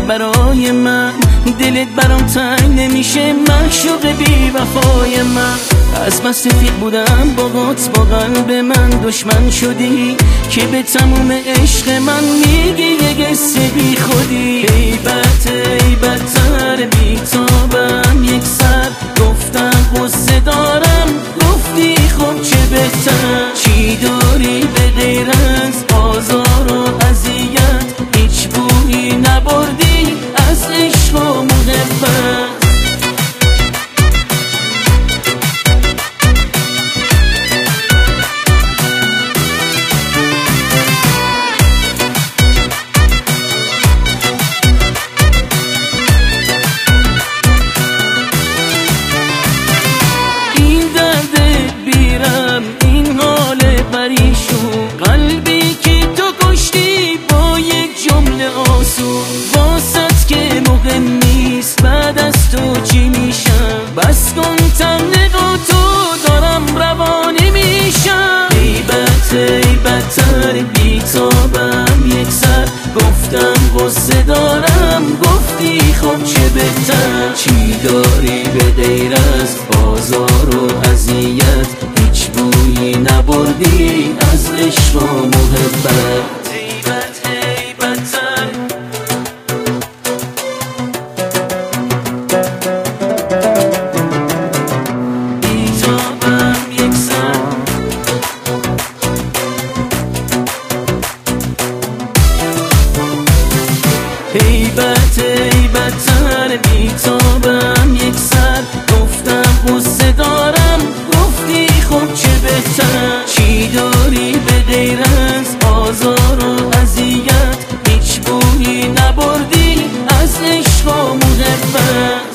برای من، دلت برام تنگ نمیشه معشوق بی وفای من. از بس سفید بودم باهات با قلب من دشمن شدی، که به تموم عشق من میگی یه قصه بی خودی. ای بدتر بی تابم یک سر گفتم غصه دارم، گفتی خب چه بهتر. چی داری به غیر از آزار و اذیت، هیچ بویی نبردی از عشق و محبت. قلبی که تو کشتی با یک جمله آسون، واسط که مهم نیست بعد از تو چی میشم. بس کن تمنق تو دارم روانه میشم. ای بدتر بی تابم یک سر گفتم غصه دارم، گفتی خب چه بهتر. چی داری به غیر از آزار و اذیت، هیچ بویی نبردی از عشق و محبت. ای بدتر بی تابم یک سر. ای بدتر بی تابم یک سر گفتم غصه دارم، گفتی خب چه بهتر. چی داری به غیر از آزار و اذیت، هیچ بویی نبردی از عشق و محبت.